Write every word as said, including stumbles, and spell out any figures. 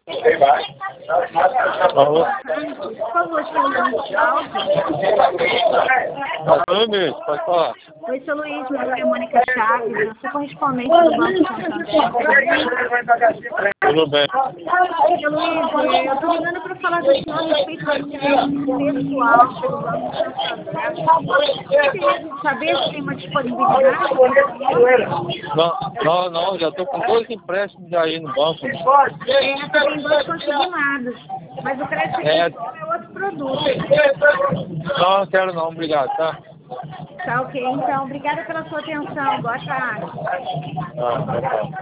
Alô? Por favor, seu Luiz Alves. Alô, mesmo, pode falar. Oi, seu Luiz, meu nome é Mônica Chaves, eu sou correspondente do Banco Santander. Tudo bem. Seu Luiz, eu estou ligando para falar com o senhor a respeito do atendimento pessoal do Banco Santander. Eu queria saber se tem uma disponibilidade. Não, não, não, já estou com dois empréstimos aí no banco. É, você tem dois consignados, mas o crédito É. é outro produto. Não, não quero não, obrigado, tá? Tá ok, então, obrigada pela sua atenção. Boa tarde. Ah, tá bom.